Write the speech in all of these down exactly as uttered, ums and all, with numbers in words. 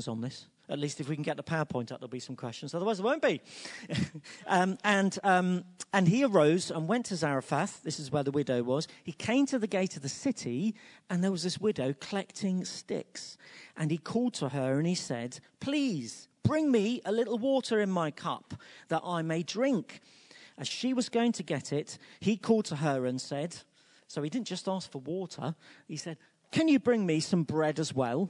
answers on this. At least if we can get the PowerPoint up, there'll be some questions. Otherwise, there won't be. um, and um, and he arose and went to Zarephath. This is where the widow was. He came to the gate of the city, and there was this widow collecting sticks. And he called to her, and he said, "Please, bring me a little water in my cup, that I may drink." As she was going to get it, he called to her and said, so he didn't just ask for water. He said, "Can you bring me some bread as well?"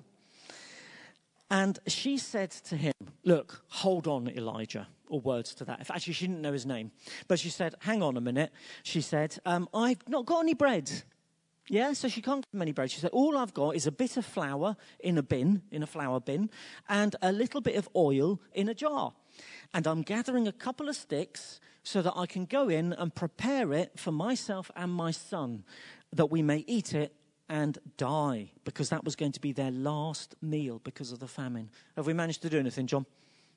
And she said to him, "Look, hold on, Elijah," or words to that. If actually, she didn't know his name. But she said, "Hang on a minute." She said, um, "I've not got any bread." Yeah, so she can't give him any bread. She said, "All I've got is a bit of flour in a bin, in a flour bin, and a little bit of oil in a jar. And I'm gathering a couple of sticks so that I can go in and prepare it for myself and my son, that we may eat it and die," because that was going to be their last meal because of the famine. Have we managed to do anything, John?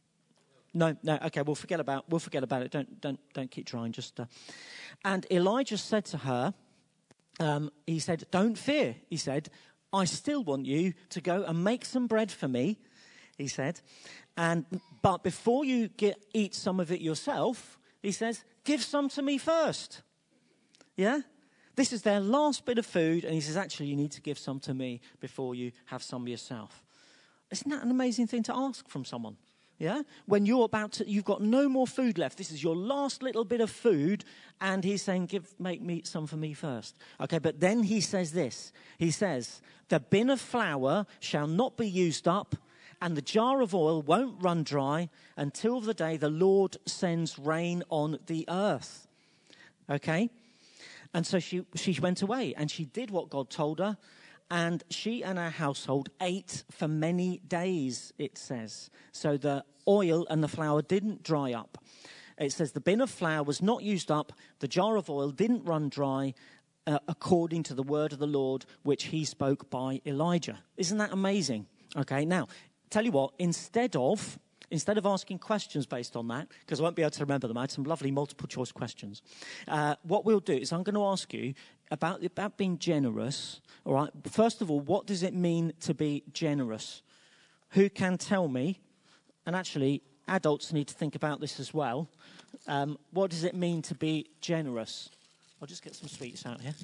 No, no. Okay, we'll forget about we'll forget about it. Don't don't don't keep trying. Just uh. And Elijah said to her, um, he said, "Don't fear." He said, "I still want you to go and make some bread for me." He said, and but before you get eat some of it yourself, he says, "Give some to me first." Yeah. This is their last bit of food, and he says, actually, you need to give some to me before you have some yourself. Isn't that an amazing thing to ask from someone? Yeah? When you're about to, you've got no more food left. This is your last little bit of food, and he's saying, "Give, make me some for me first." Okay, but then he says this. He says, "The bin of flour shall not be used up, and the jar of oil won't run dry until the day the Lord sends rain on the earth." Okay? And so she, she went away, and she did what God told her, and she and her household ate for many days, it says. So the oil and the flour didn't dry up. It says the bin of flour was not used up, the jar of oil didn't run dry, uh, according to the word of the Lord, which he spoke by Elijah. Isn't that amazing? Okay, now, tell you what, instead of... Instead of asking questions based on that, because I won't be able to remember them, I had some lovely multiple choice questions. Uh, what we'll do is I'm going to ask you about, about being generous. All right. First of all, what does it mean to be generous? Who can tell me? And actually, adults need to think about this as well. Um, what does it mean to be generous? I'll just get some sweets out here.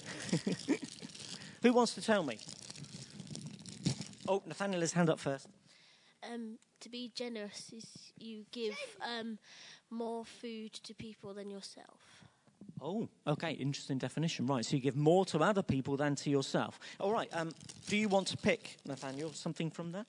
Who wants to tell me? Oh, Nathaniel has hand up first. Um, to be generous is you give um, more food to people than yourself. Oh, okay, interesting definition. Right, so you give more to other people than to yourself. All right, um, do you want to pick, Nathaniel, something from there?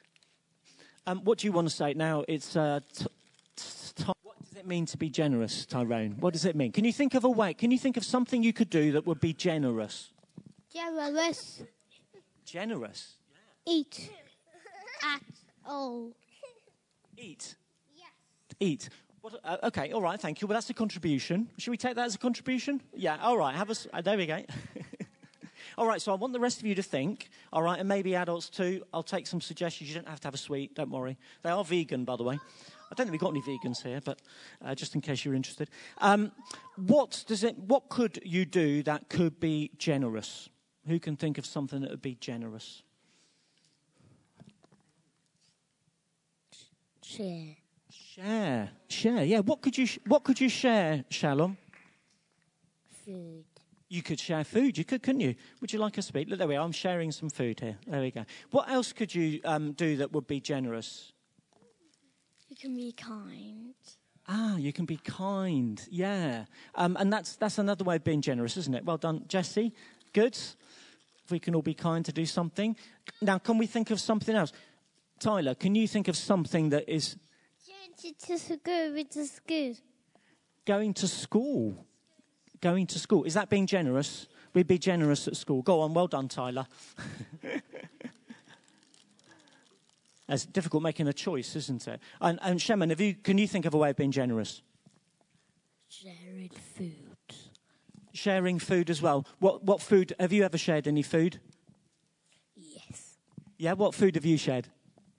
Um, what do you want to say? Now, it's... Uh, t- t- t- what does it mean to be generous, Tyrone? What does it mean? Can you think of a way? Can you think of something you could do that would be generous? Generous. Generous? Eat. At all. Eat? Yes. Eat. What, uh, okay, all right, thank you. Well, that's a contribution. Should we take that as a contribution? Yeah, all right. Have a, uh, there we go. All right, so I want the rest of you to think, all right, and maybe adults too. I'll take some suggestions. You don't have to have a sweet, don't worry. They are vegan, by the way. I don't think we've got any vegans here, but uh, just in case you're interested. Um, what does it? What could you do that could be generous? Who can think of something that would be generous? Share. Share, share. Yeah. What could you? Sh- what could you share, Shalom? Food. You could share food. You could, couldn't you? Would you like a sweet? Look, there we are. I'm sharing some food here. There we go. What else could you um, do that would be generous? You can be kind. Ah, you can be kind. Yeah. Um, and that's that's another way of being generous, isn't it? Well done, Jesse. Good. If we can all be kind to do something. Now, can we think of something else? Tyler, can you think of something that is... Going to school with the school. Going to school. Going to school. Is that being generous? We'd be generous at school. Go on, well done, Tyler. It's difficult making a choice, isn't it? And, and Shemin, have you, can you think of a way of being generous? Sharing food. Sharing food as well. What what food? Have you ever shared any food? Yes. Yeah, what food have you shared?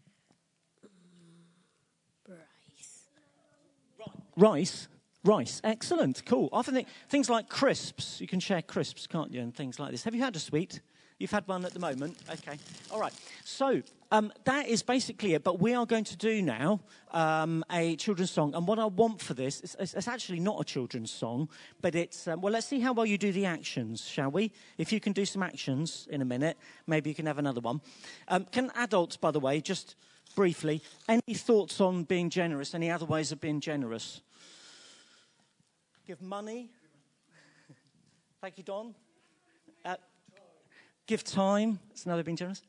Rice. Rice? Rice. Excellent. Cool. Often think, things like crisps. You can share crisps, can't you? And things like this. Have you had a sweet? You've had one at the moment? Okay. All right. So um, that is basically it. But we are going to do now um, a children's song. And what I want for this, is, it's, it's actually not a children's song, but it's, um, well, let's see how well you do the actions, shall we? If you can do some actions in a minute, maybe you can have another one. Um, can adults, by the way, just briefly, any thoughts on being generous? Any other ways of being generous? Give money. Thank you, Don. Uh, give time. That's another being generous.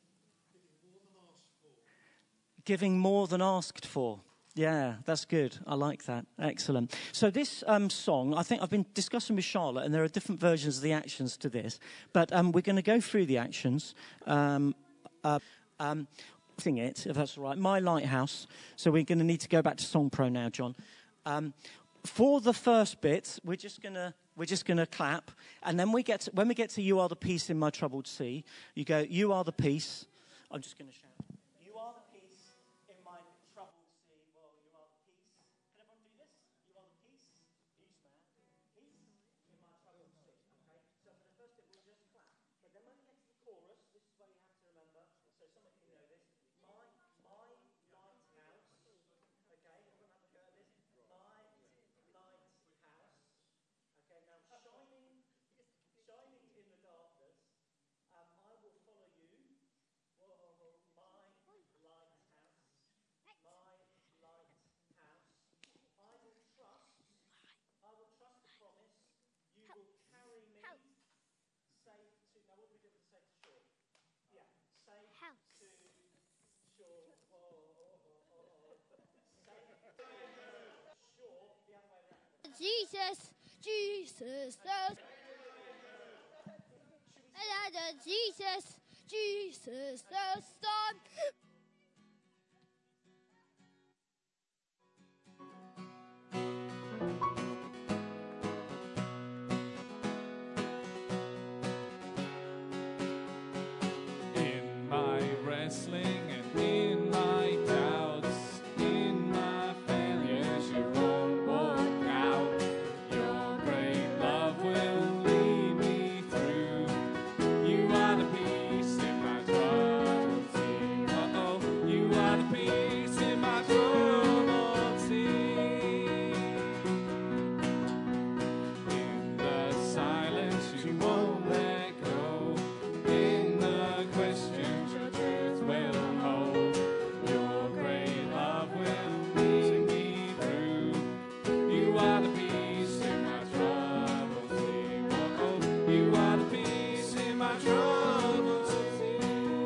Giving more than asked for. Yeah, that's good. I like that. Excellent. So this um, song, I think I've been discussing with Charlotte, and there are different versions of the actions to this. But um, we're going to go through the actions. Um, uh, um, sing it, if that's all right. My Lighthouse. So we're going to need to go back to Song Pro now, John. Um, for the first bit, we're just going to we're just going to clap, and then we get to, when we get to "You Are the Peace in My Troubled Sea," you go, "You are the peace." I'm just going to shout. You are the peace in my troubled sea. Well, you are the peace. Can everyone do this? You are the peace. Peace, man. Peace in my troubled sea. Okay. So for the first bit, we'll just clap. But then when we get to the chorus, this is where you have to remember. So some of you know this. My my lighthouse. Okay. Everyone have a go at this. My lighthouse. Okay. Now shining, shining in the darkness. Um, I will follow you. Whoa, my lighthouse, my lighthouse. I will trust, I will trust the promise. You will carry me safe to, now what do we do with safe to shore? Yeah, safe House. to shore. Oh, oh, oh, oh, oh. Safe to shore, the other way around. Jesus, Jesus, the Jesus, Jesus, the Son. In my wrestling and in my doubts, in my failures, you won't walk out. Your great love will lead me through. You are the peace in my troubled sea. Uh-oh, you are the peace in my troubled sea. In the silence, you won't let go. In the questions, your truth will hold. Your great love will lead me through. You are the peace in my troubled sea. Oh, you are the peace in my troubled sea.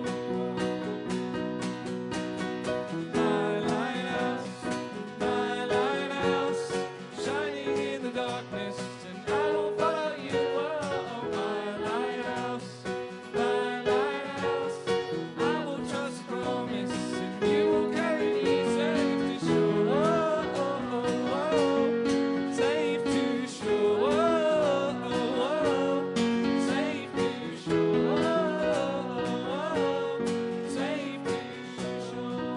My lighthouse, my lighthouse, shining in the darkness, and I will follow you. Oh, my lighthouse, my lighthouse, I will trust the promise, and you will carry me safe to shore. Oh, oh, oh, oh, safe to shore. Oh, oh, oh, safe to shore. Oh, oh, oh, safe to shore.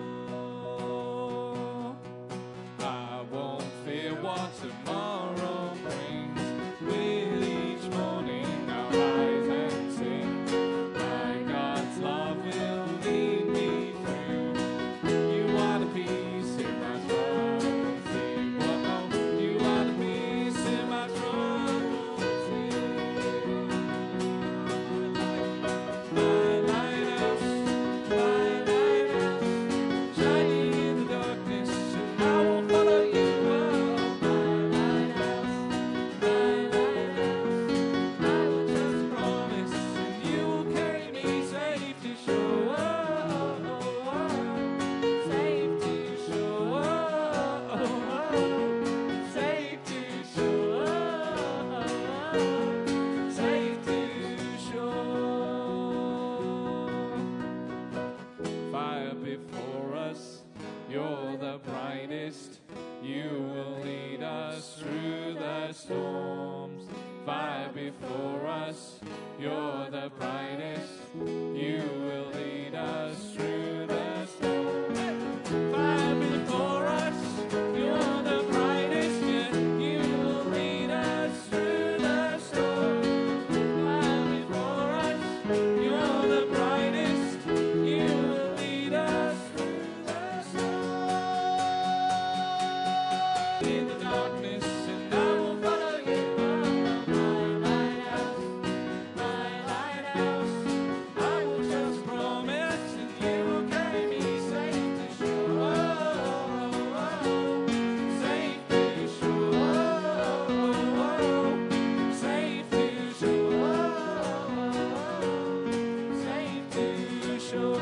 I won't fear what tomorrow brings. With each morning I'll rise and sing. My God's love will lead me through. You are the peace in my troubled sea. Whoa, you are the peace in my troubled sea. My lighthouse, my lighthouse, shining in the darkness, and I will follow you. Oh, my lighthouse, my lighthouse, I will trust the promise, and you will carry me safe to shore. Oh, oh, oh, safe to shore. Oh, oh, safe to shore. Oh, safe to shore. Fire before us, you're the brightest. You will lead us through the storms. Fire before us, you're the brightest. You will lead us through the storms. Fire before us, you're the brightest. Yeah, you will lead us through the storms. Fire before us, in the darkness, and I will follow you. My lighthouse, my lighthouse. I will just promise, and you will carry me safe to shore, safe to shore, safe to shore, safe to shore.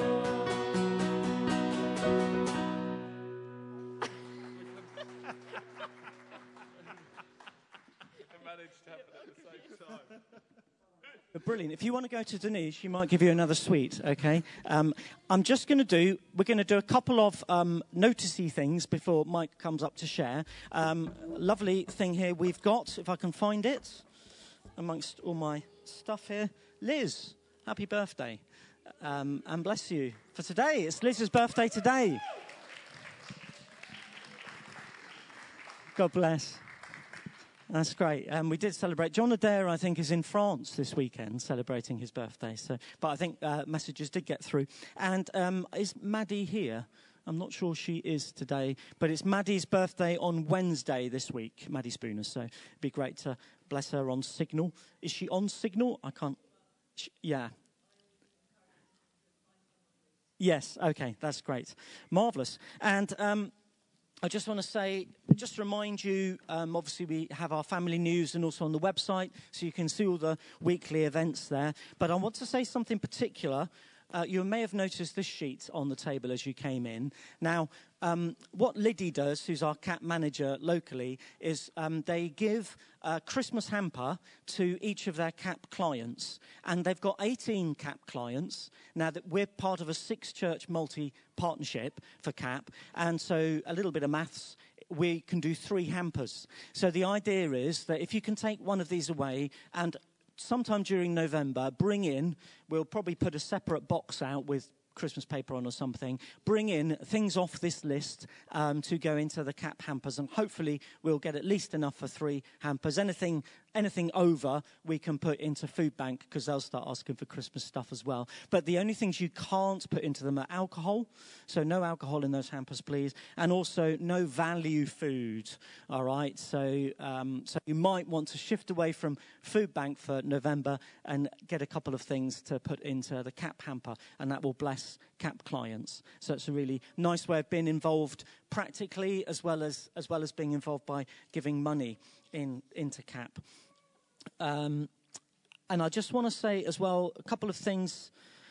Brilliant. If you want to go to Denise, she might give you another sweet, okay? Um, I'm just going to do, we're going to do a couple of um, noticey things before Mike comes up to share. Um, lovely thing here we've got, if I can find it, amongst all my stuff here. Liz, happy birthday. Um, and bless you for today. It's Liz's birthday today. God bless. That's great. Um, we did celebrate. John Adair, I think, is in France this weekend celebrating his birthday. So, but I think uh, messages did get through. And um, is Maddie here? I'm not sure she is today, but it's Maddie's birthday on Wednesday this week, Maddie Spooner. So it'd be great to bless her on Signal. Is she on Signal? I can't. She, yeah. Yes. Okay. That's great. Marvellous. And um, I just want to say, just remind you, um, obviously we have our family news and also on the website, so you can see all the weekly events there. But I want to say something particular. Uh, you may have noticed this sheet on the table as you came in. Now, um, what Liddy does, who's our C A P manager locally, is um, they give a Christmas hamper to each of their C A P clients. And they've got eighteen C A P clients. Now, that we're part of a six-church multi-partnership for C A P. And so a little bit of maths, we can do three hampers. So the idea is that if you can take one of these away and sometime during November, bring in, we'll probably put a separate box out with Christmas paper on or something, bring in things off this list um, to go into the C A P hampers, and hopefully we'll get at least enough for three hampers. Anything anything over, we can put into Food Bank, because they'll start asking for Christmas stuff as well. But the only things you can't put into them are alcohol, so no alcohol in those hampers, please, and also no value food, all right? So, um, so you might want to shift away from Food Bank for November and get a couple of things to put into the C A P hamper, and that will bless C A P clients. So it's a really nice way of being involved practically, as well as as well as being involved by giving money in into C A P. Um, and I just want to say as well a couple of things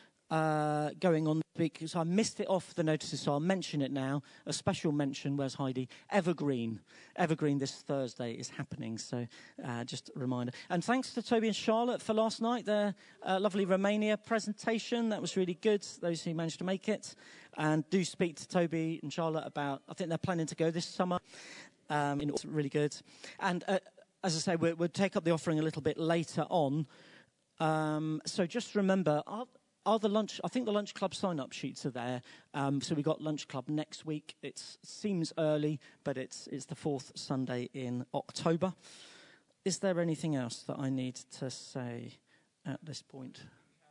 uh, going on this week, because I missed it off the notices, so I'll mention it now. A special mention, where's Heidi? Evergreen. Evergreen this Thursday is happening, so uh, just a reminder. And thanks to Toby and Charlotte for last night, their uh, lovely Romania presentation. That was really good, those who managed to make it. And do speak to Toby and Charlotte about, I think they're planning to go this summer. Um, it's really good. And uh, as I say, we'll, we'll take up the offering a little bit later on. Um, so just remember, I'll, Are the lunch? I think the lunch club sign-up sheets are there. Um, so we got lunch club next week. It seems early, but it's it's the fourth Sunday in October. Is there anything else that I need to say at this point?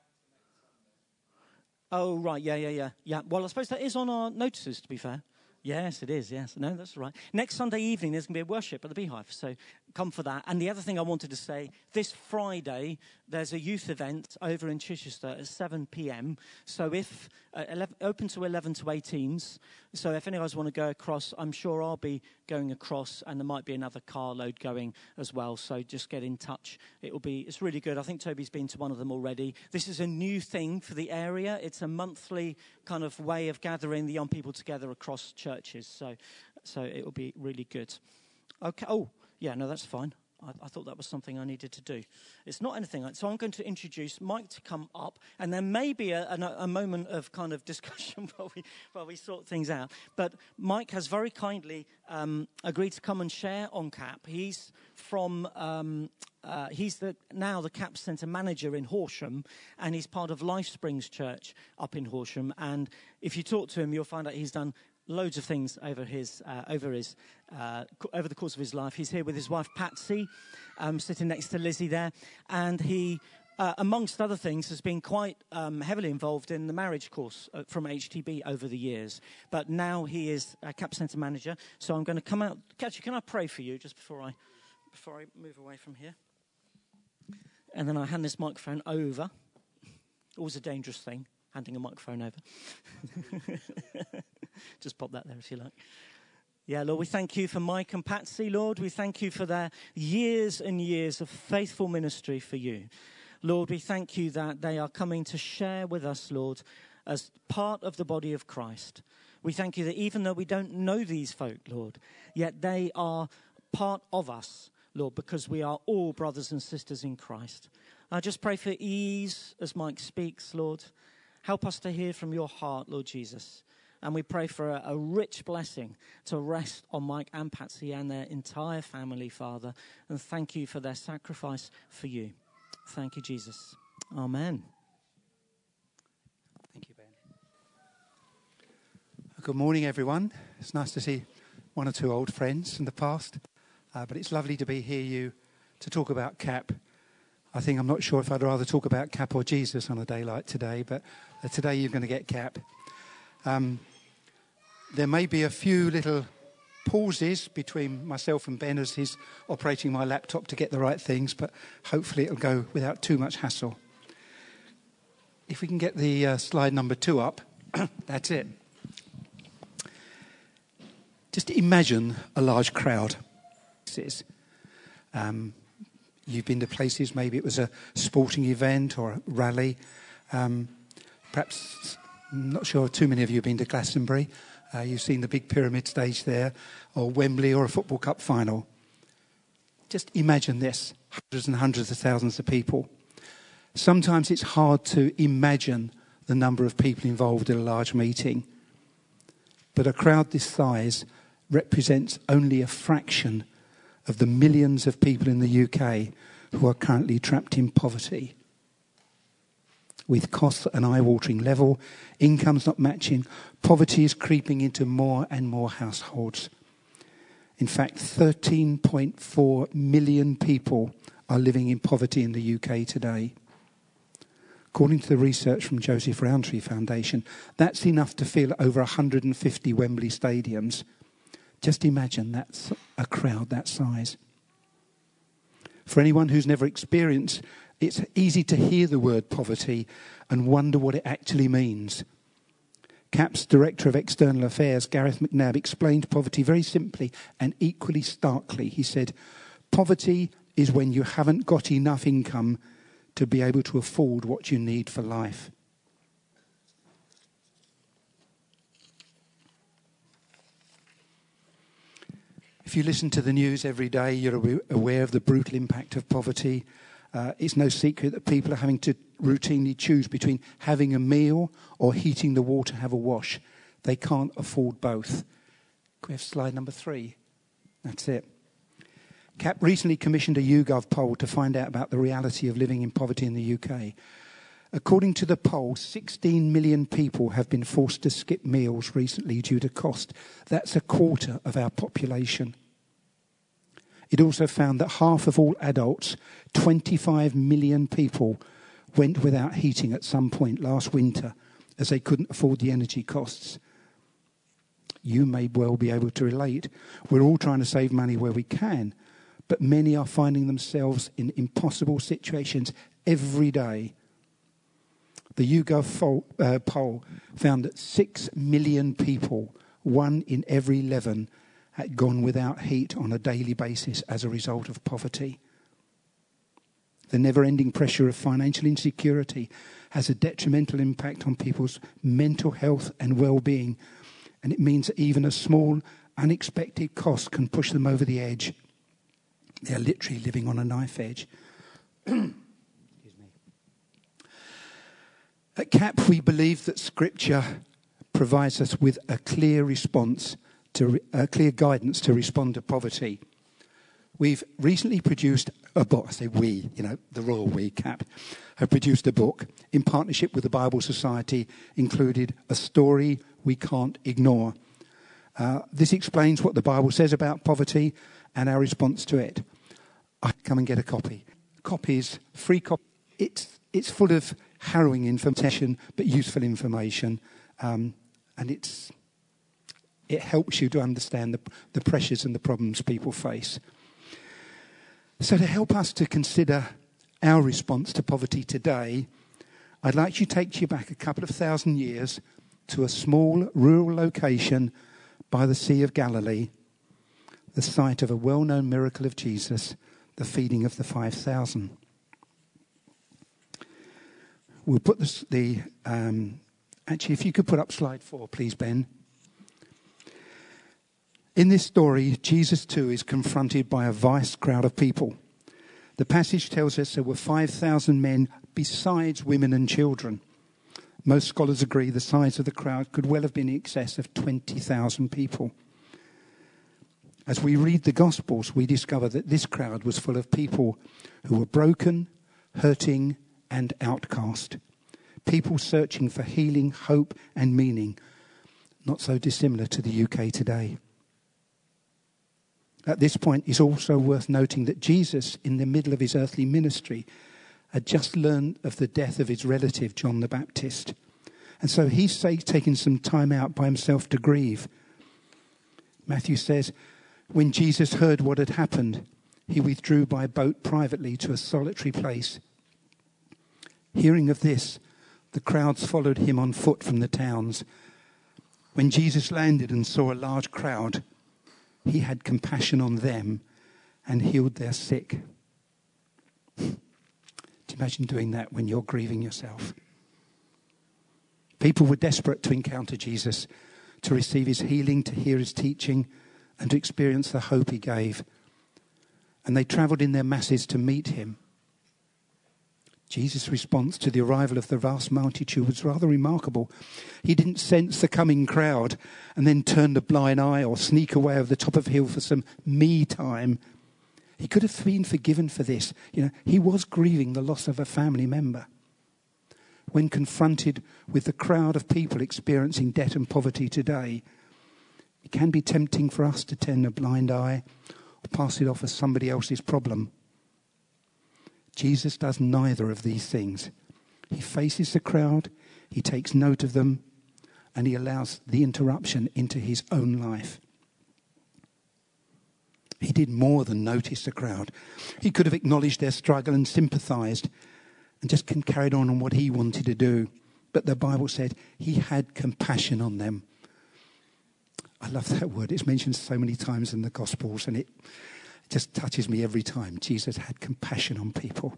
Oh right, yeah, yeah, yeah, yeah. Well, I suppose that is on our notices. To be fair. Yes, it is, yes. No, that's right. Next Sunday evening, there's going to be a worship at the Beehive, so come for that. And the other thing I wanted to say, this Friday, there's a youth event over in Chichester at seven p.m. So if, uh, eleven, open to eleven to eighteens, so if any of us want to go across, I'm sure I'll be going across, and there might be another carload going as well, so just get in touch. It will be, it's really good. I think Toby's been to one of them already. This is a new thing for the area. It's a monthly kind of way of gathering the young people together across church. Churches, so so it will be really good. Okay. Oh, yeah. No, that's fine. I, I thought that was something I needed to do. It's not anything. So I'm going to introduce Mike to come up, and there may be a, a, a moment of kind of discussion while we while we sort things out. But Mike has very kindly um, agreed to come and share on C A P. He's from. Um, Uh, he's the, now the C A P Centre manager in Horsham, and he's part of Life Springs Church up in Horsham. And if you talk to him, you'll find out he's done loads of things over his uh, over his uh, co- over the course of his life. He's here with his wife Patsy, um, sitting next to Lizzie there, and he uh, amongst other things, has been quite um, heavily involved in the marriage course uh, from H T B over the years. But now he is a CAP Centre manager. So I'm going to come out. Actually, can I pray for you just before I, before I move away from here? And then I hand this microphone over. Always a dangerous thing, handing a microphone over. Just pop that there if you like. Yeah, Lord, we thank you for Mike and Patsy, Lord. We thank you for their years and years of faithful ministry for you. Lord, we thank you that they are coming to share with us, Lord, as part of the body of Christ. We thank you that even though we don't know these folk, Lord, yet they are part of us, Lord, because we are all brothers and sisters in Christ. I just pray for ease as Mike speaks, Lord. Help us to hear from your heart, Lord Jesus. And we pray for a, a rich blessing to rest on Mike and Patsy and their entire family, Father. And thank you for their sacrifice for you. Thank you, Jesus. Amen. Thank you, Ben. Good morning, everyone. It's nice to see one or two old friends from the past. Uh, but it's lovely to be here you to talk about CAP. I think I'm not sure if I'd rather talk about CAP or Jesus on a day like today, but uh, today you're going to get CAP. Um, there may be a few little pauses between myself and Ben as he's operating my laptop to get the right things, but hopefully it'll go without too much hassle. If we can get the uh, slide number two up, that's it. Just imagine a large crowd. Um, you've been to places, maybe it was a sporting event or a rally. Um, perhaps, I'm not sure too many of you have been to Glastonbury. Uh, you've seen the big pyramid stage there, or Wembley, or a football cup final. Just imagine this, hundreds and hundreds of thousands of people. Sometimes it's hard to imagine the number of people involved in a large meeting. But a crowd this size represents only a fraction of the millions of people in the U K who are currently trapped in poverty. With costs at an eye-watering level, incomes not matching, poverty is creeping into more and more households. In fact, thirteen point four million people are living in poverty in the U K today. According to the research from Joseph Rowntree Foundation, that's enough to fill over one hundred fifty Wembley stadiums. Just imagine that's a crowd that size. For anyone who's never experienced, it's easy to hear the word poverty and wonder what it actually means. CAP's Director of External Affairs, Gareth McNabb, explained poverty very simply and equally starkly. He said, poverty is when you haven't got enough income to be able to afford what you need for life. If you listen to the news every day, you're aware of the brutal impact of poverty. Uh, it's no secret that people are having to routinely choose between having a meal or heating the water to have a wash. They can't afford both. Can we have slide number three? That's it. CAP recently commissioned a YouGov poll to find out about the reality of living in poverty in the U K. According to the poll, sixteen million people have been forced to skip meals recently due to cost. That's a quarter of our population. It also found that half of all adults, twenty-five million people, went without heating at some point last winter as they couldn't afford the energy costs. You may well be able to relate. We're all trying to save money where we can, but many are finding themselves in impossible situations every day. The YouGov uh, poll found that six million people, one in every eleven, had gone without heat on a daily basis as a result of poverty. The never-ending pressure of financial insecurity has a detrimental impact on people's mental health and well-being, and it means that even a small, unexpected cost can push them over the edge. They're literally living on a knife edge. Excuse me. At CAP, we believe that Scripture provides us with a clear response to uh, clear guidance to respond to poverty. We've recently produced a book. I say we, you know, the royal we, CAP, have produced a book in partnership with the Bible Society, included A Story We Can't Ignore. Uh, this explains what the Bible says about poverty and our response to it. I come and get a copy. Copies, free copy it's, it's full of harrowing information, but useful information. Um, and it's, it helps you to understand the, the pressures and the problems people face. So to help us to consider our response to poverty today, I'd like you to take you back a couple of thousand years to a small rural location by the Sea of Galilee, the site of a well-known miracle of Jesus, the feeding of the five thousand. We'll put this, the, um, actually, if you could put up slide four, please, Ben. In this story, Jesus too is confronted by a vast crowd of people. The passage tells us there were five thousand men besides women and children. Most scholars agree the size of the crowd could well have been in excess of twenty thousand people. As we read the Gospels, we discover that this crowd was full of people who were broken, hurting, and outcast. People searching for healing, hope, and meaning, not so dissimilar to the U K today. At this point, it's also worth noting that Jesus, in the middle of his earthly ministry, had just learned of the death of his relative, John the Baptist. And so he's taken some time out by himself to grieve. Matthew says, when Jesus heard what had happened, he withdrew by boat privately to a solitary place. Hearing of this, the crowds followed him on foot from the towns. When Jesus landed and saw a large crowd, he had compassion on them and healed their sick. Do you imagine doing that when you're grieving yourself? People were desperate to encounter Jesus, to receive his healing, to hear his teaching, and to experience the hope he gave. And they travelled in their masses to meet him. Jesus' response to the arrival of the vast multitude was rather remarkable. He didn't sense the coming crowd and then turn a blind eye or sneak away over the top of a hill for some me time. He could have been forgiven for this. You know, he was grieving the loss of a family member. When confronted with the crowd of people experiencing debt and poverty today, it can be tempting for us to turn a blind eye or pass it off as somebody else's problem. Jesus does neither of these things. He faces the crowd, he takes note of them, and he allows the interruption into his own life. He did more than notice the crowd. He could have acknowledged their struggle and sympathised and just carried on on what he wanted to do. But the Bible said he had compassion on them. I love that word. It's mentioned so many times in the Gospels, and it just touches me every time. Jesus had compassion on people.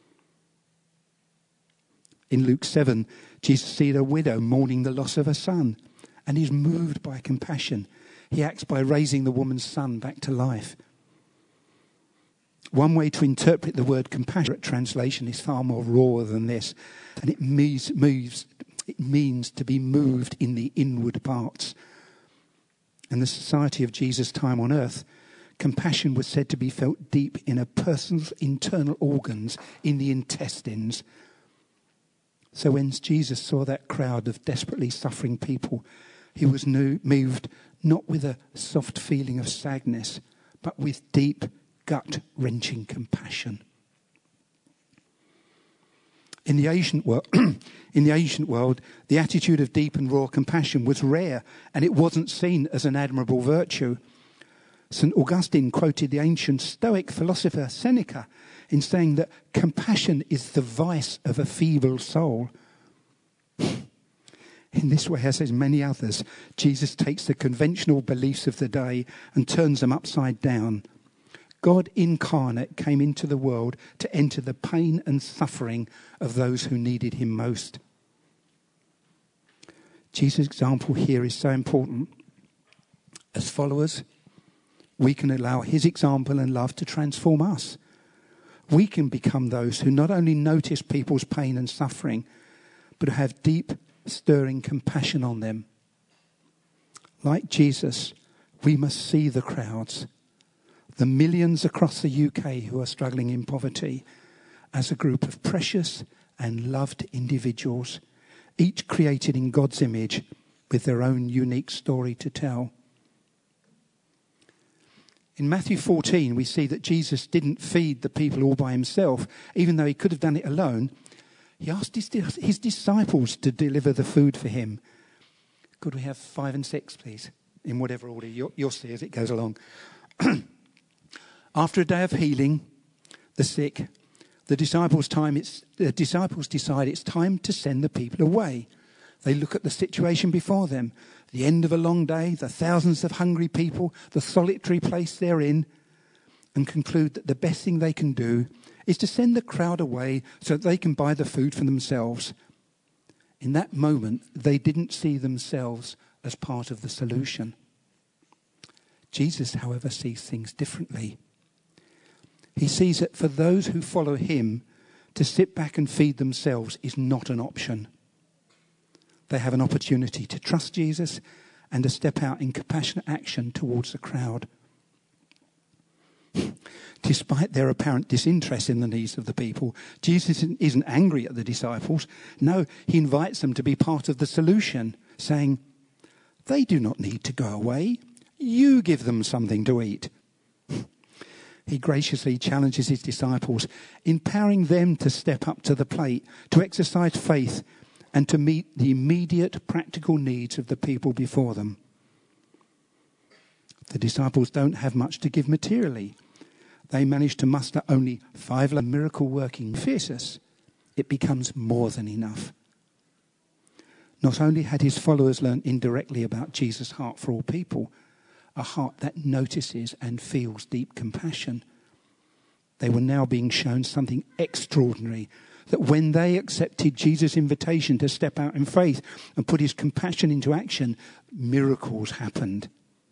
In Luke seven, Jesus sees a widow mourning the loss of her son, and he's moved by compassion. He acts by raising the woman's son back to life. One way to interpret the word compassionate translation is far more raw than this, and it means, moves, it means to be moved in the inward parts. In the society of Jesus' time on earth, compassion was said to be felt deep in a person's internal organs, in the intestines. So when Jesus saw that crowd of desperately suffering people, he was new, moved not with a soft feeling of sadness, but with deep, gut-wrenching compassion. In the ancient world, in the ancient world, the attitude of deep and raw compassion was rare, and it wasn't seen as an admirable virtue. Saint Augustine quoted the ancient Stoic philosopher Seneca in saying that compassion is the vice of a feeble soul. In this way, as in many others, Jesus takes the conventional beliefs of the day and turns them upside down. God incarnate came into the world to enter the pain and suffering of those who needed him most. Jesus' example here is so important. As followers, we can allow his example and love to transform us. We can become those who not only notice people's pain and suffering, but have deep, stirring compassion on them. Like Jesus, we must see the crowds, the millions across the U K who are struggling in poverty, as a group of precious and loved individuals, each created in God's image with their own unique story to tell. In Matthew fourteen, we see that Jesus didn't feed the people all by himself, even though he could have done it alone. He asked his, his disciples to deliver the food for him. Could we have five and six, please? In whatever order you'll, you'll see as it goes along. After a day of healing the sick, the disciples, time it's, the disciples decide it's time to send the people away. They look at the situation before them, the end of a long day, the thousands of hungry people, the solitary place they're in, and conclude that the best thing they can do is to send the crowd away so that they can buy the food for themselves. In that moment, they didn't see themselves as part of the solution. Jesus, however, sees things differently. He sees that for those who follow him, to sit back and feed themselves is not an option. They have an opportunity to trust Jesus and to step out in compassionate action towards the crowd. Despite their apparent disinterest in the needs of the people, Jesus isn't angry at the disciples. No, he invites them to be part of the solution, saying, they do not need to go away. You give them something to eat. He graciously challenges his disciples, empowering them to step up to the plate, to exercise faith, and to meet the immediate practical needs of the people before them. The disciples don't have much to give materially. They manage to muster only five miracle-working fishes. It becomes more than enough. Not only had his followers learned indirectly about Jesus' heart for all people, a heart that notices and feels deep compassion, they were now being shown something extraordinary, that when they accepted Jesus' invitation to step out in faith and put his compassion into action, miracles happened.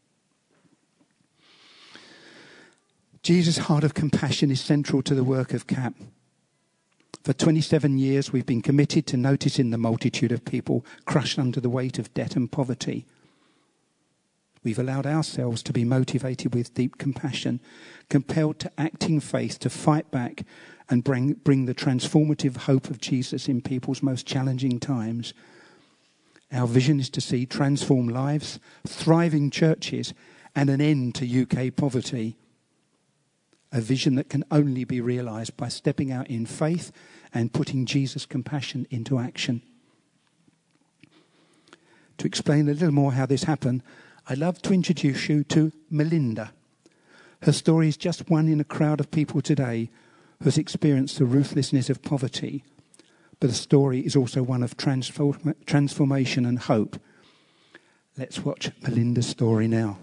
Jesus' heart of compassion is central to the work of C A P. For twenty-seven years, we've been committed to noticing the multitude of people crushed under the weight of debt and poverty. We've allowed ourselves to be motivated with deep compassion, compelled to acting faith to fight back and bring, bring the transformative hope of Jesus in people's most challenging times. Our vision is to see transformed lives, thriving churches, and an end to U K poverty. A vision that can only be realised by stepping out in faith and putting Jesus' compassion into action. To explain a little more how this happened, I'd love to introduce you to Melinda. Her story is just one in a crowd of people today who has experienced the ruthlessness of poverty, but the story is also one of transform- transformation and hope. Let's watch Melinda's story now.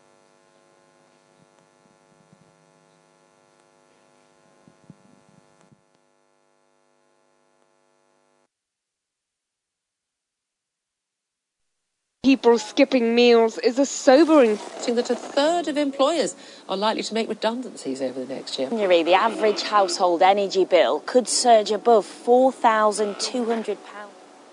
People skipping meals is a sobering thing that a third of employers are likely to make redundancies over the next year. January, the average household energy bill could surge above four thousand two hundred pounds.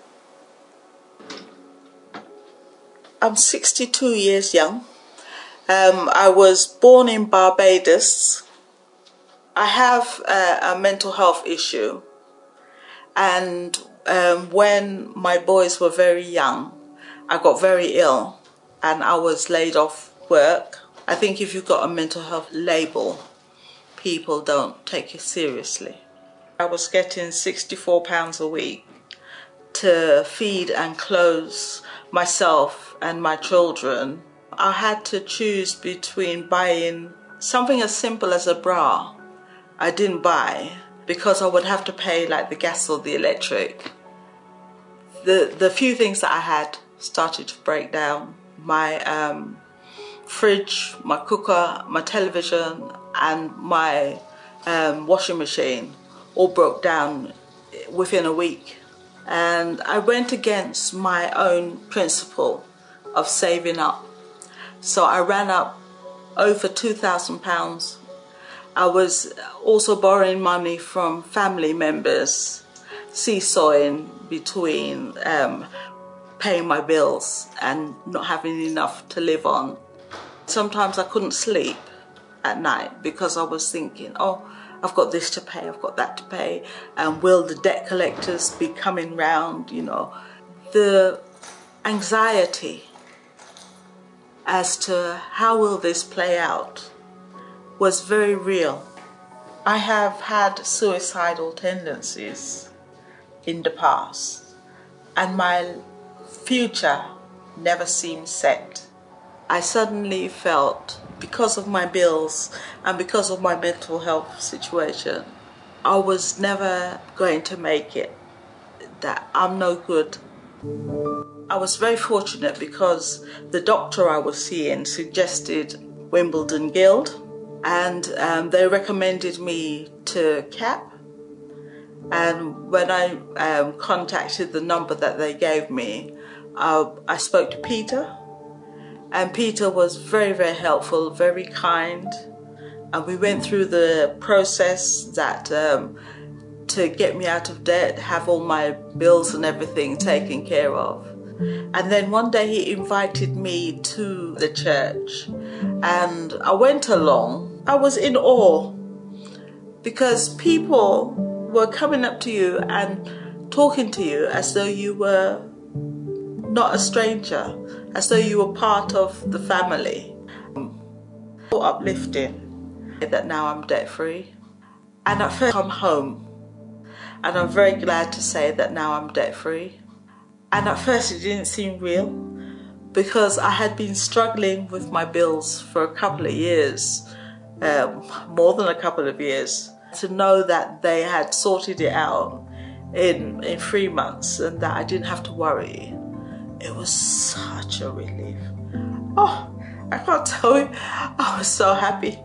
I'm sixty-two years young. Um, I was born in Barbados. I have a, a mental health issue. And um, when my boys were very young, I got very ill and I was laid off work. I think if you've got a mental health label, people don't take you seriously. I was getting sixty-four pounds a week to feed and clothe myself and my children. I had to choose between buying something as simple as a bra. I didn't buy because I would have to pay like the gas or the electric. The, the few things that I had started to break down. My um, fridge, my cooker, my television and my um, washing machine all broke down within a week. And I went against my own principle of saving up. So I ran up over two thousand pounds. I was also borrowing money from family members, seesawing between um, paying my bills and not having enough to live on. Sometimes I couldn't sleep at night because I was thinking, oh, I've got this to pay, I've got that to pay, and will the debt collectors be coming round, you know. The anxiety as to how will this play out was very real. I have had suicidal tendencies in the past, and my future never seemed set. I suddenly felt, because of my bills and because of my mental health situation, I was never going to make it, that I'm no good. I was very fortunate because the doctor I was seeing suggested Wimbledon Guild, and um, they recommended me to C A P. And when I um, contacted the number that they gave me, uh, I spoke to Peter, and Peter was very, very helpful, very kind, and we went through the process that um, to get me out of debt, have all my bills and everything taken care of. And then one day he invited me to the church, and I went along. I was in awe because people were coming up to you and talking to you as though you were not a stranger, as though you were part of the family. So uplifting that now I'm debt-free. And at first I'm home, and I'm very glad to say that now I'm debt-free. And at first it didn't seem real because I had been struggling with my bills for a couple of years, um, more than a couple of years. To know that they had sorted it out in, in three months and that I didn't have to worry, it was such a relief. Oh, I can't tell you, I was so happy.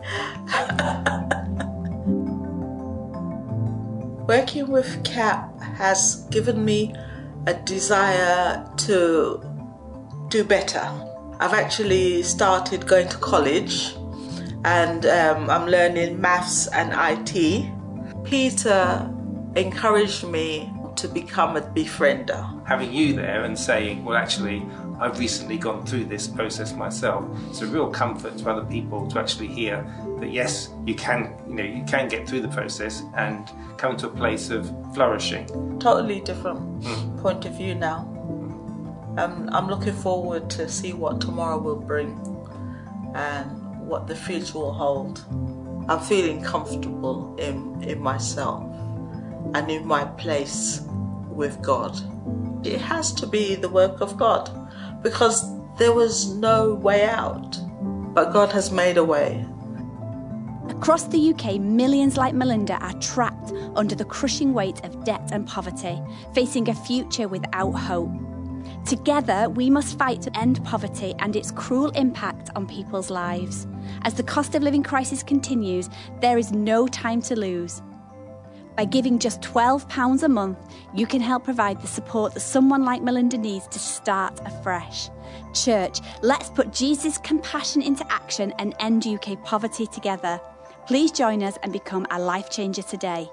Working with C A P has given me a desire to do better. I've actually started going to college, and um, I'm learning maths and I T. Peter encouraged me to become a befriender. Having you there and saying, well, actually, I've recently gone through this process myself. It's a real comfort to other people to actually hear that yes, you can, you know, you can get through the process and come to a place of flourishing. Totally different mm. point of view now. Um, I'm looking forward to see what tomorrow will bring and what the future will hold. I'm feeling comfortable in, in myself and in my place with God. It has to be the work of God because there was no way out, but God has made a way. Across the U K, millions like Melinda are trapped under the crushing weight of debt and poverty, facing a future without hope. Together, we must fight to end poverty and its cruel impact on people's lives. As the cost of living crisis continues, there is no time to lose. By giving just twelve pounds a month, you can help provide the support that someone like Melinda needs to start afresh. Church, let's put Jesus' compassion into action and end U K poverty together. Please join us and become a life changer today.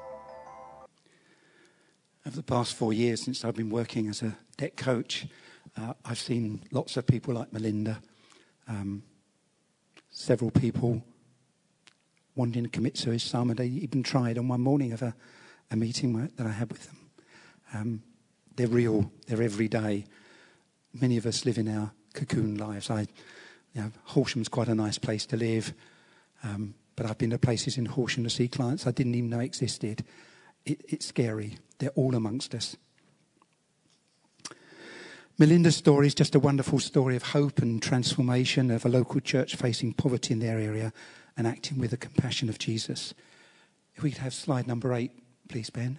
Over the past four years since I've been working as a debt coach, uh, I've seen lots of people like Melinda, um, several people wanting to commit suicide. Some they even tried on one morning of a, a meeting that I had with them. Um, they're real, they're every day. Many of us live in our cocoon lives. I, you know, Horsham's quite a nice place to live, um, but I've been to places in Horsham to see clients I didn't even know existed. It, it's scary. They're all amongst us. Melinda's story is just a wonderful story of hope and transformation of a local church facing poverty in their area and acting with the compassion of Jesus. If we could have slide number eight, please, Ben.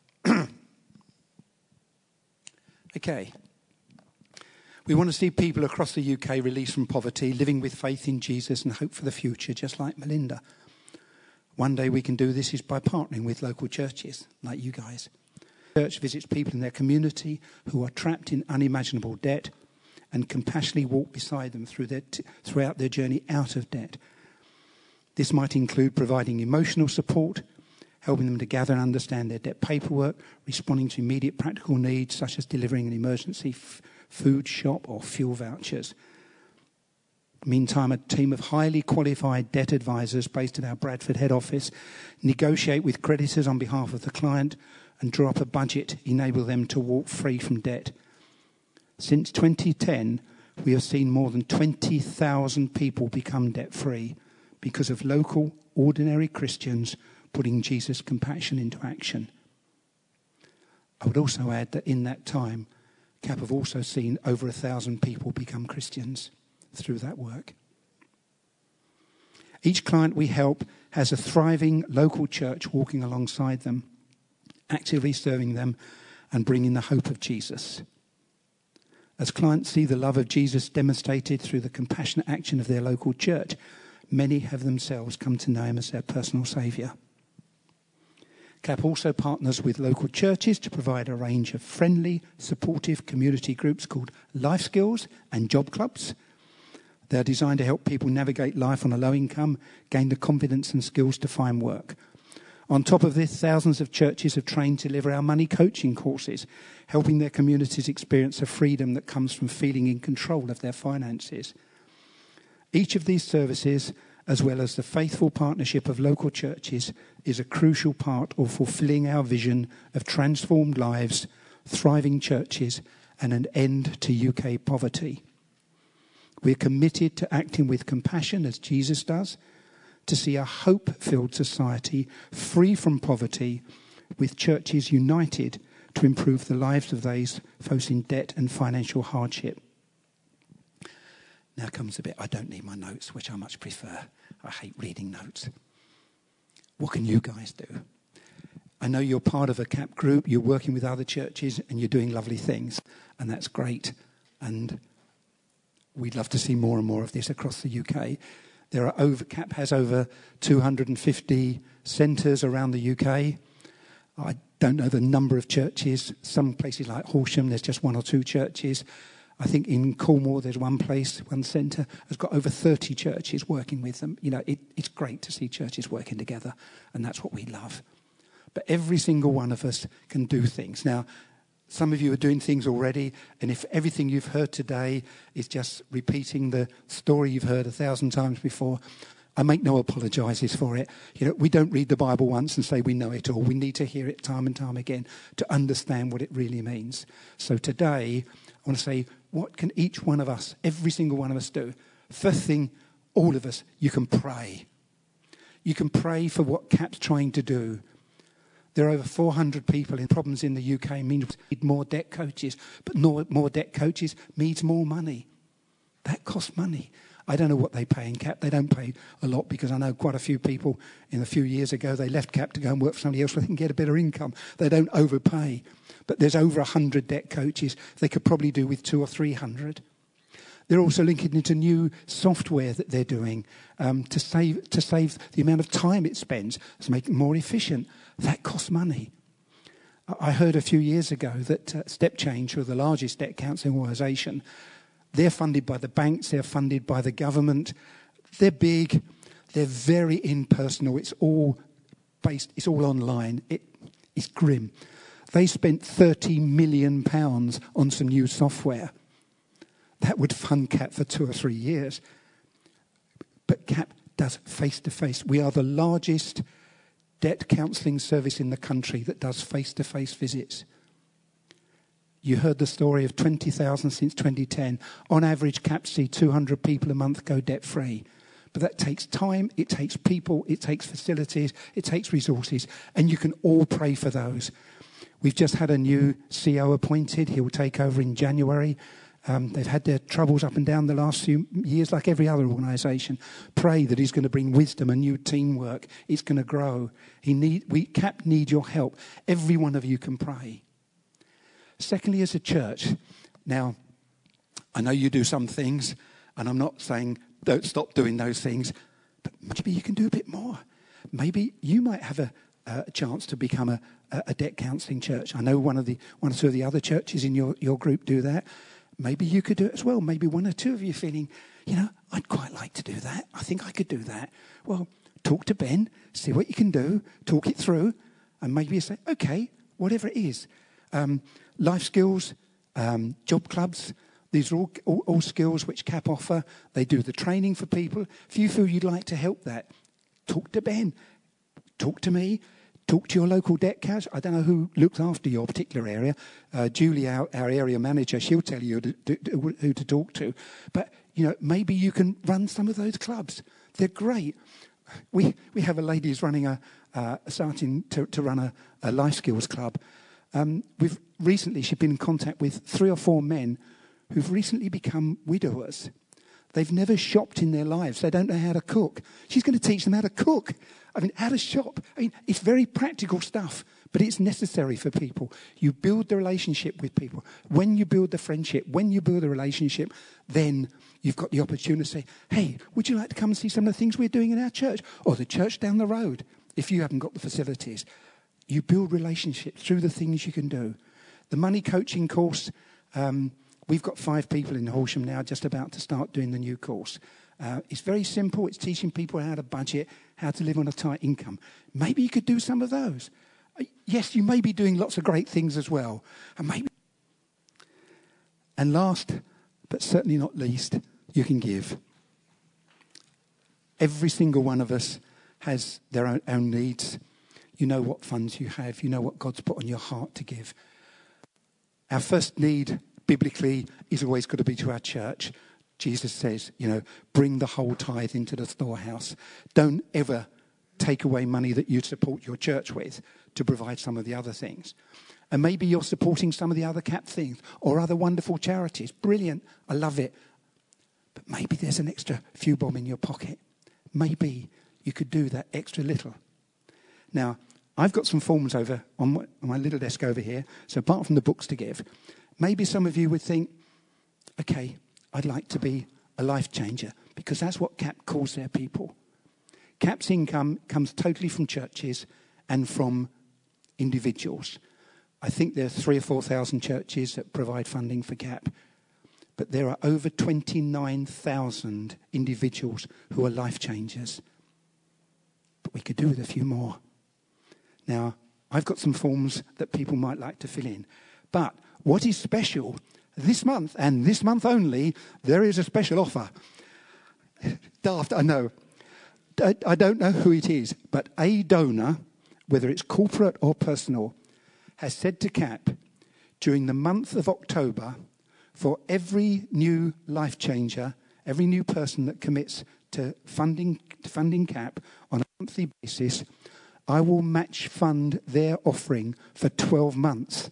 Okay. We want to see people across the U K released from poverty, living with faith in Jesus and hope for the future, just like Melinda. One day we can do this is by partnering with local churches, like you guys. Church visits people in their community who are trapped in unimaginable debt and compassionately walk beside them through their t- throughout their journey out of debt. This might include providing emotional support, helping them to gather and understand their debt paperwork, responding to immediate practical needs such as delivering an emergency f- food shop or fuel vouchers. Meantime, a team of highly qualified debt advisors based at our Bradford head office negotiate with creditors on behalf of the client and draw up a budget, enable them to walk free from debt. Since twenty ten, we have seen more than twenty thousand people become debt-free because of local, ordinary Christians putting Jesus' compassion into action. I would also add that in that time, C A P have also seen over a thousand people become Christians through that work. Each client we help has a thriving local church walking alongside them, actively serving them and bringing the hope of Jesus. As clients see the love of Jesus demonstrated through the compassionate action of their local church, many have themselves come to know him as their personal saviour. C A P also partners with local churches to provide a range of friendly, supportive community groups called Life Skills and Job Clubs. They're designed to help people navigate life on a low income, gain the confidence and skills to find work. On top of this, thousands of churches have trained to deliver our money coaching courses, helping their communities experience the freedom that comes from feeling in control of their finances. Each of these services, as well as the faithful partnership of local churches, is a crucial part of fulfilling our vision of transformed lives, thriving churches, and an end to U K poverty. We're committed to acting with compassion, as Jesus does, to see a hope-filled society free from poverty, with churches united to improve the lives of those facing debt and financial hardship. Now comes the bit I don't need my notes, which I much prefer. I hate reading notes. What can you guys do? I know you're part of a C A P group, you're working with other churches, and you're doing lovely things, and that's great. And we'd love to see more and more of this across the U K. There are over, C A P has over two hundred fifty centres around the U K. I don't know the number of churches. Some places like Horsham, there's just one or two churches. I think in Cornwall, there's one place, one centre, has got over thirty churches working with them. You know, it, it's great to see churches working together, and that's what we love. But every single one of us can do things. Now, some of you are doing things already, and if everything you've heard today is just repeating the story you've heard a thousand times before, I make no apologises for it. You know, we don't read the Bible once and say we know it all. We need to hear it time and time again to understand what it really means. So today, I want to say, what can each one of us, every single one of us do? First thing, all of us, you can pray. You can pray for what C A P's trying to do. There are over four hundred people in problems in the U K, means we need more debt coaches. But more, more debt coaches means more money. That costs money. I don't know what they pay in C A P. They don't pay a lot, because I know quite a few people in a few years ago, they left C A P to go and work for somebody else where they can get a better income. They don't overpay. But there's over one hundred debt coaches. They could probably do with two or three hundred. They're also linking into new software that they're doing um, to save to save the amount of time it spends, to make it more efficient. That costs money. I heard a few years ago that uh, Step Change, who are the largest debt counselling organisation, they're funded by the banks, they're funded by the government. They're big, they're very impersonal. It's all based, it's all online. It, it's grim. They spent thirty million pounds on some new software. That would fund C A P for two or three years. But C A P does face-to-face. We are the largest debt counselling service in the country that does face-to-face visits. You heard the story of twenty thousand since twenty ten. On average, C A P see two hundred people a month go debt-free. But that takes time, it takes people, it takes facilities, it takes resources, and you can all pray for those. We've just had a new C E O appointed. He will take over in January. Um, they've had their troubles up and down the last few years, like every other organisation. Pray that he's going to bring wisdom and new teamwork. It's going to grow. He need, we, C A P need your help. Every one of you can pray. Secondly, as a church, now, I know you do some things, and I'm not saying don't stop doing those things, but maybe you can do a bit more. Maybe you might have a, a chance to become a, a debt counselling church. I know one of the one or two of the other churches in your, your group do that. Maybe you could do it as well. Maybe one or two of you feeling, you know, I'd quite like to do that. I think I could do that. Well, talk to Ben, see what you can do, talk it through, and maybe you say, okay, whatever it is. Um, life skills, um, job clubs, these are all, all, all skills which C A P offer. They do the training for people. If you feel you'd like to help that, talk to Ben, talk to me, Talk to your local debt couch. I don't know who looks after your particular area. Uh, Julie, our, our area manager, she'll tell you to, to, to, who to talk to. But, you know, maybe you can run some of those clubs. They're great. We we have a lady who's running a, uh, starting to, to run a, a life skills club. Um, we've recently, she's been in contact with three or four men who've recently become widowers. They've never shopped in their lives. They don't know how to cook. She's going to teach them how to cook. I mean, how to shop. I mean, it's very practical stuff, but it's necessary for people. You build the relationship with people. When you build the friendship, when you build a relationship, then you've got the opportunity to say, hey, would you like to come and see some of the things we're doing in our church? Or the church down the road, if you haven't got the facilities. You build relationships through the things you can do. The money coaching course, um, we've got five people in Horsham now just about to start doing the new course. Uh, it's very simple. It's teaching people how to budget, how to live on a tight income. Maybe you could do some of those. Uh, yes, you may be doing lots of great things as well. And maybe. And last, but certainly not least, you can give. Every single one of us has their own, own needs. You know what funds you have. You know what God's put on your heart to give. Our first need, biblically, is always got to be to our church. Jesus says, you know, bring the whole tithe into the storehouse. Don't ever take away money that you support your church with to provide some of the other things. And maybe you're supporting some of the other C A P things or other wonderful charities. Brilliant. I love it. But maybe there's an extra few bob in your pocket. Maybe you could do that extra little. Now, I've got some forms over on my, on my little desk over here. So apart from the books to give, maybe some of you would think, okay, I'd like to be a life changer, because that's what C A P calls their people. C A P's income comes totally from churches and from individuals. I think there are three or four thousand churches that provide funding for C A P, but there are over twenty-nine thousand individuals who are life changers. But we could do with a few more. Now, I've got some forms that people might like to fill in. But what is special this month, and this month only, there is a special offer. Daft, I know. I, I don't know who it is, but a donor, whether it's corporate or personal, has said to C A P, during the month of October, for every new life changer, every new person that commits to funding, to funding C A P on a monthly basis, I will match fund their offering for twelve months.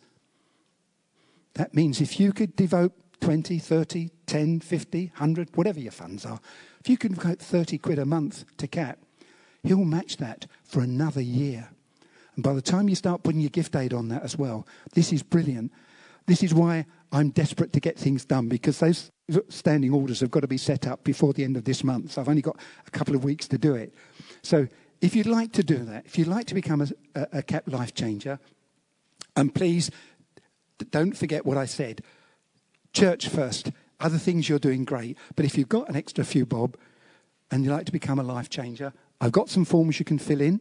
That means if you could devote twenty, thirty, ten, fifty, one hundred, whatever your funds are, if you could devote thirty quid a month to C A P, he'll match that for another year. And by the time you start putting your gift aid on that as well, this is brilliant. This is why I'm desperate to get things done, because those standing orders have got to be set up before the end of this month. So I've only got a couple of weeks to do it. So if you'd like to do that, if you'd like to become a, a, a C A P life changer, and please don't forget what I said. Church first. Other things you're doing great. But if you've got an extra few bob and you'd like to become a life changer, I've got some forms you can fill in.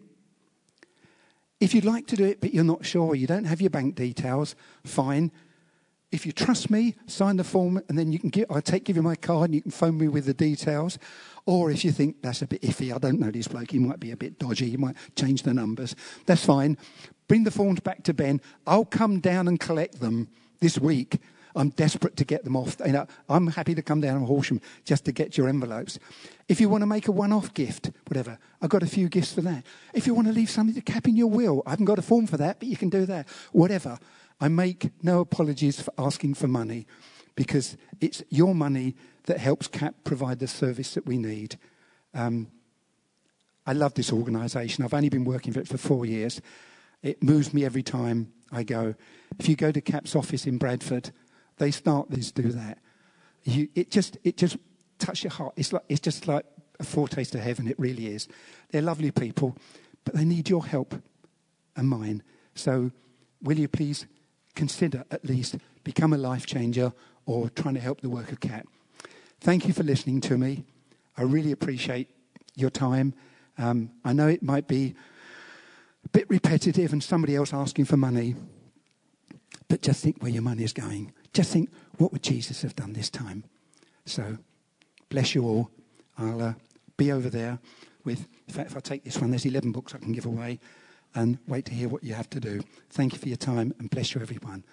If you'd like to do it but you're not sure, you don't have your bank details, fine. If you trust me, sign the form and then you can get, I'll take, give you my card and you can phone me with the details. Or if you think that's a bit iffy, I don't know this bloke, he might be a bit dodgy, he might change the numbers, that's fine. Bring the forms back to Ben. I'll come down and collect them this week. I'm desperate to get them off. You know, I'm happy to come down to Horsham just to get your envelopes. If you want to make a one-off gift, whatever, I've got a few gifts for that. If you want to leave something to C A P in your will, I haven't got a form for that, but you can do that. Whatever. I make no apologies for asking for money, because it's your money that helps C A P provide the service that we need. Um, I love this organisation. I've only been working for it for four years. It moves me every time I go. If you go to C A P's office in Bradford, they start this, do that. You, it just it just touches your heart. It's like it's just like a foretaste of heaven. It really is. They're lovely people, but they need your help and mine. So will you please consider at least become a life changer or trying to help the work of C A P. Thank you for listening to me. I really appreciate your time. Um, I know it might be a bit repetitive and somebody else asking for money, but just think where your money is going. Just think, what would Jesus have done this time? So, bless you all. I'll uh, be over there with, in fact, if I take this one, there's eleven books I can give away. and wait to hear what you have to do. Thank you for your time, and bless you, everyone.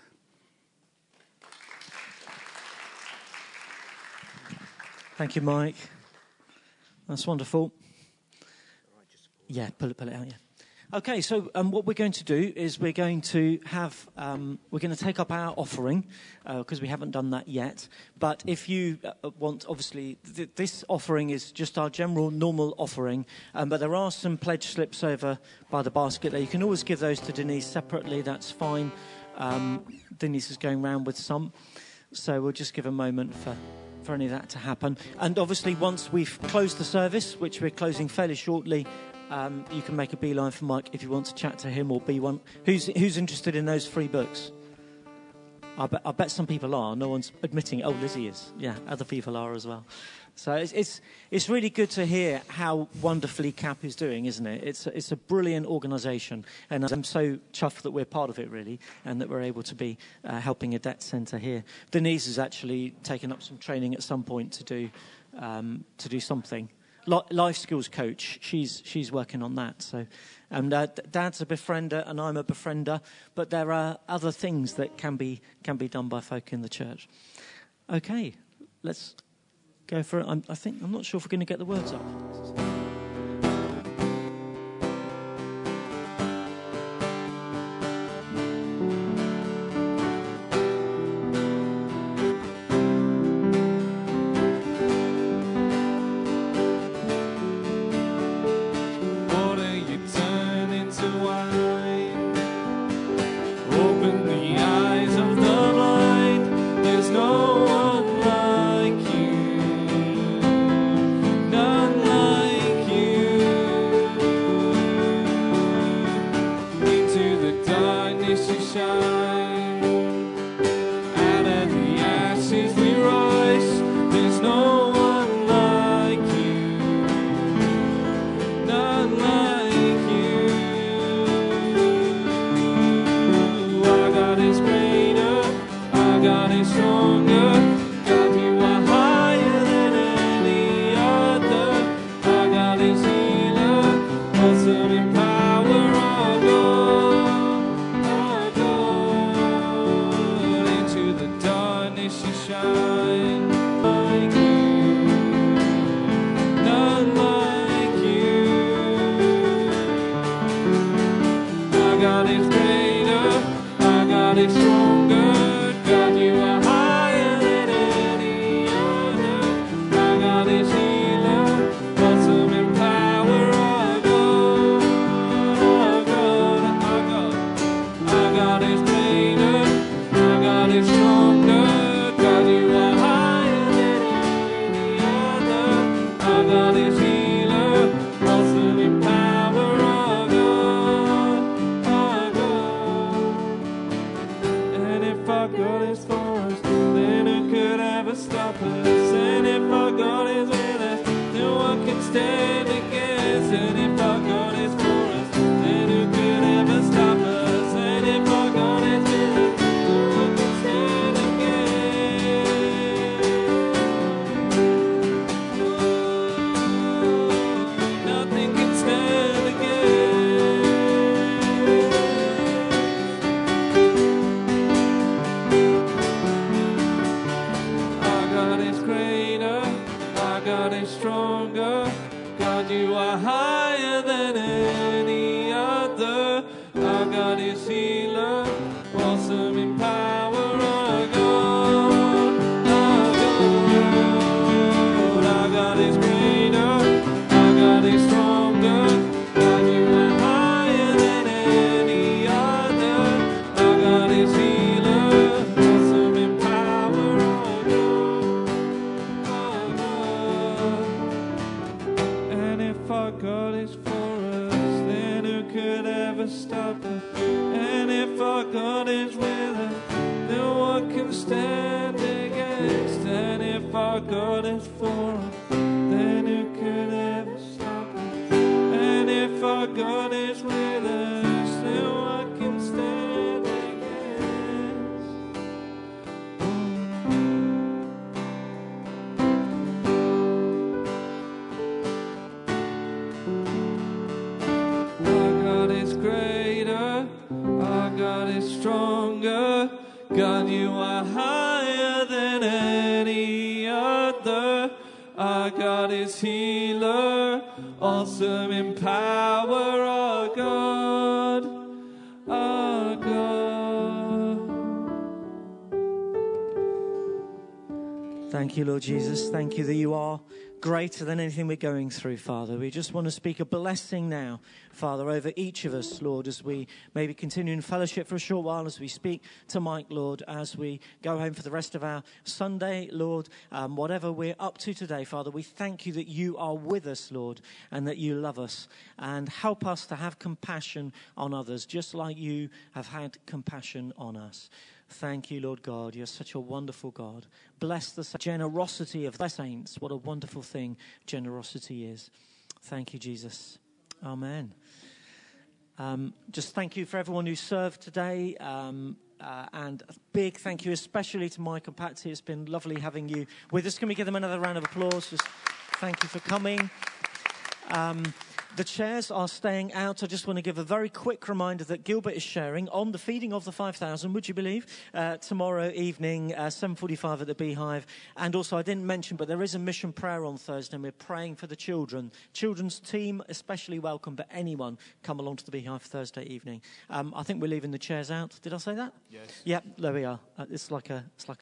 Thank you, Mike. That's wonderful. Yeah, pull it, pull it out, yeah. Okay, so um, what we're going to do is we're going to have, um, we're going to take up our offering, because uh, we haven't done that yet. But if you uh, want, obviously, th- this offering is just our general normal offering, um, but there are some pledge slips over by the basket there. You can always give those to Denise separately, that's fine. Um, Denise is going round with some, so we'll just give a moment for, for any of that to happen. And obviously, once we've closed the service, which we're closing fairly shortly, Um, you can make a beeline for Mike if you want to chat to him or be one. Who's who's interested in those free books? I bet, I bet some people are. No one's admitting it. Oh, Lizzie is. Yeah, other people are as well. So it's it's, it's really good to hear how wonderfully C A P is doing, isn't it? It's a, it's a brilliant organisation, and I'm so chuffed that we're part of it, really, and that we're able to be uh, helping a debt centre here. Denise has actually taken up some training at some point to do um, to do something. Life skills coach. She's she's working on that. So, and uh, Dad's a befriender, and I'm a befriender. But there are other things that can be can be done by folk in the church. Okay, let's go for it. I'm, I think I'm not sure if we're going to get the words up. Great. are higher than any other. Our God is healer, awesome in power. Our God, our God. Thank you, Lord Jesus. Thank you that you are greater than anything we're going through, Father. We just want to speak a blessing now, Father, over each of us, Lord, as we maybe continue in fellowship for a short while, as we speak to Mike, Lord, as we go home for the rest of our Sunday, Lord, um, whatever we're up to today, Father, we thank you that you are with us, Lord, and that you love us, and help us to have compassion on others, just like you have had compassion on us. Thank you, Lord God. You're such a wonderful God. Bless the generosity of the saints. What a wonderful thing generosity is. Thank you, Jesus. Amen. Um, just thank you for everyone who served today. Um, uh, and a big thank you especially to Mike and Patsy. It's been lovely having you with us. Can we give them another round of applause? Just thank you for coming. Um, The chairs are staying out. I just want to give a very quick reminder that Gilbert is sharing on the feeding of the five thousand, would you believe, uh, tomorrow evening, uh, seven forty-five at the Beehive. And also, I didn't mention, but there is a mission prayer on Thursday, and we're praying for the children. Children's team, especially welcome, but anyone come along to the Beehive Thursday evening. Um, I think we're leaving the chairs out. Did I say that? Yes. Yep, there we are. Uh, it's like a... It's like